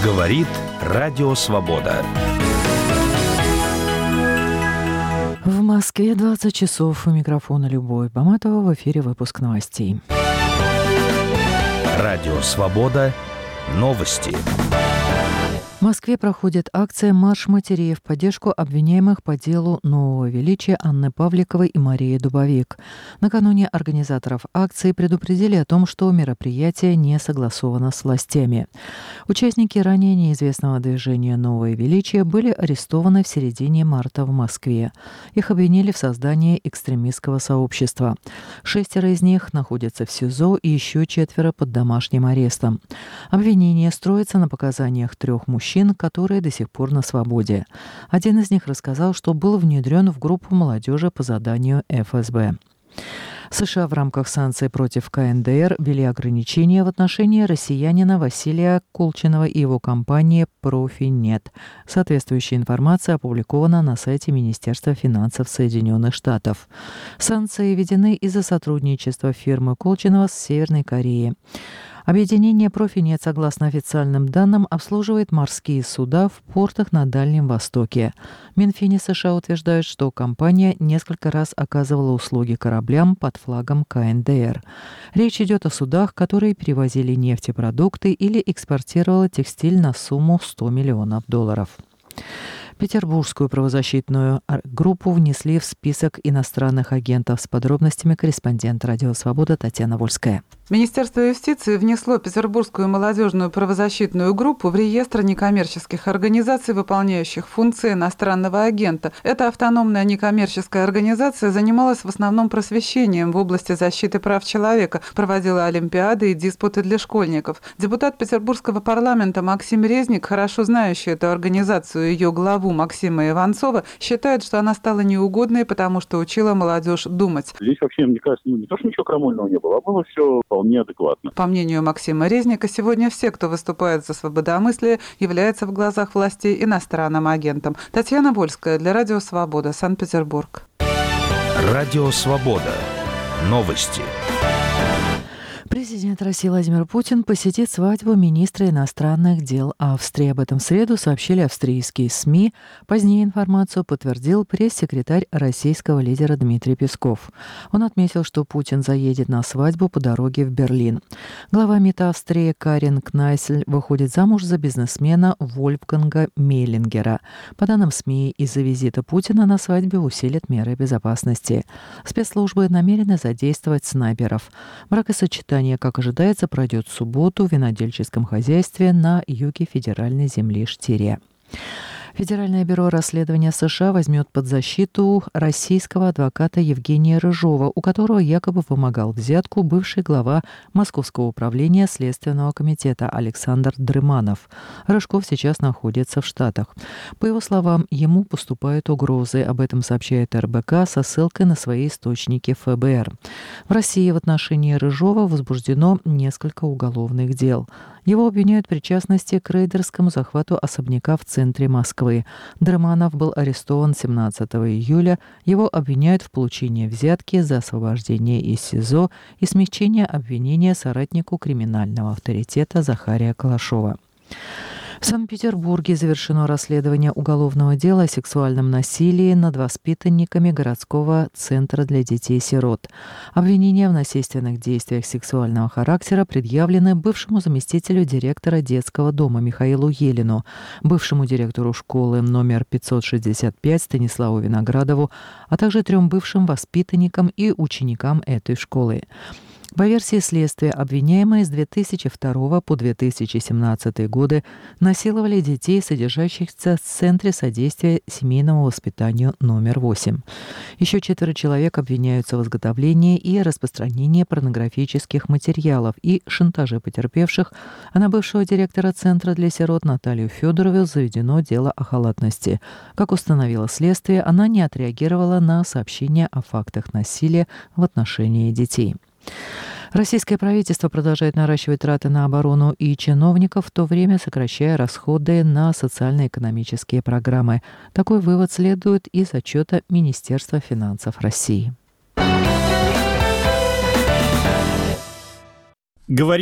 Говорит Радио Свобода. В Москве 20 часов. У микрофона Любовь Баматова. В эфире выпуск новостей. Радио Свобода. Новости. В Москве проходит акция «Марш матерей» в поддержку обвиняемых по делу нового величия Анны Павликовой и Марии Дубовик. Накануне организаторов акции предупредили о том, что мероприятие не согласовано с властями. Участники ранее неизвестного движения «Новое величие» были арестованы в середине марта в Москве. Их обвинили в создании экстремистского сообщества. 6 из них находятся в СИЗО и еще 4 под домашним арестом. Обвинение строится на показаниях 3 мужчин, которые до сих пор на свободе. Один из них рассказал, что был внедрен в группу молодежи по заданию ФСБ. США в рамках санкций против КНДР ввели ограничения в отношении россиянина Василия Колчинова и его компании «Профинет». Соответствующая информация опубликована на сайте Министерства финансов Соединенных Штатов. Санкции введены из-за сотрудничества фирмы Колчинова с Северной Кореей. Объединение «Профинет», согласно официальным данным, обслуживает морские суда в портах на Дальнем Востоке. Минфин США утверждает, что компания несколько раз оказывала услуги кораблям под флагом КНДР. Речь идет о судах, которые перевозили нефтепродукты или экспортировали текстиль на сумму $100 миллионов. Петербургскую правозащитную группу внесли в список иностранных агентов. С подробностями корреспондент «Радио Свобода» Татьяна Вольская. Министерство юстиции внесло Петербургскую молодежную правозащитную группу в реестр некоммерческих организаций, выполняющих функции иностранного агента. Эта автономная некоммерческая организация занималась в основном просвещением в области защиты прав человека, проводила олимпиады и диспуты для школьников. Депутат Петербургского парламента Максим Резник, хорошо знающий эту организацию и ее главу Максима Иванцова, считает, что она стала неугодной, потому что учила молодежь думать. Здесь вообще, мне кажется, не то, что ничего крамольного не было, а было все вполне адекватно. По мнению Максима Резника, сегодня все, кто выступает за свободомыслие, являются в глазах властей иностранным агентом. Татьяна Вольская для Радио Свобода, Санкт-Петербург. Радио Свобода. Новости. Президент России Владимир Путин посетит свадьбу министра иностранных дел Австрии. Об этом в среду сообщили австрийские СМИ. Позднее информацию подтвердил пресс-секретарь российского лидера Дмитрий Песков. Он отметил, что Путин заедет на свадьбу по дороге в Берлин. Глава МИД Австрии Карин Кнайсель выходит замуж за бизнесмена Вольфганга Мейлингера. По данным СМИ, из-за визита Путина на свадьбе усилят меры безопасности. Спецслужбы намерены задействовать снайперов. Бракосочетание, как ожидается, пройдет в субботу в винодельческом хозяйстве на юге федеральной земли Штирия. Федеральное бюро расследования США возьмет под защиту российского адвоката Евгения Рыжова, у которого якобы вымогал взятку бывший глава Московского управления Следственного комитета Александр Дрыманов. Рыжков сейчас находится в Штатах. По его словам, ему поступают угрозы. Об этом сообщает РБК со ссылкой на свои источники ФБР. В России в отношении Рыжова возбуждено несколько уголовных дел. Его обвиняют в причастности к рейдерскому захвату особняка в центре Москвы. Дрыманов был арестован 17 июля. Его обвиняют в получении взятки за освобождение из СИЗО и смягчение обвинения соратнику криминального авторитета Захария Калашова. В Санкт-Петербурге завершено расследование уголовного дела о сексуальном насилии над воспитанниками городского центра для детей-сирот. Обвинения в насильственных действиях сексуального характера предъявлены бывшему заместителю директора детского дома Михаилу Елину, бывшему директору школы номер 565 Станиславу Виноградову, а также 3 бывшим воспитанникам и ученикам этой школы. По версии следствия, обвиняемые с 2002 по 2017 годы насиловали детей, содержащихся в Центре содействия семейному воспитанию номер 8. Еще 4 человек обвиняются в изготовлении и распространении порнографических материалов и шантаже потерпевших, а на бывшего директора Центра для сирот Наталью Федорову заведено дело о халатности. Как установило следствие, она не отреагировала на сообщения о фактах насилия в отношении детей. Российское правительство продолжает наращивать траты на оборону и чиновников, в то время сокращая расходы на социально-экономические программы. Такой вывод следует из отчета Министерства финансов России.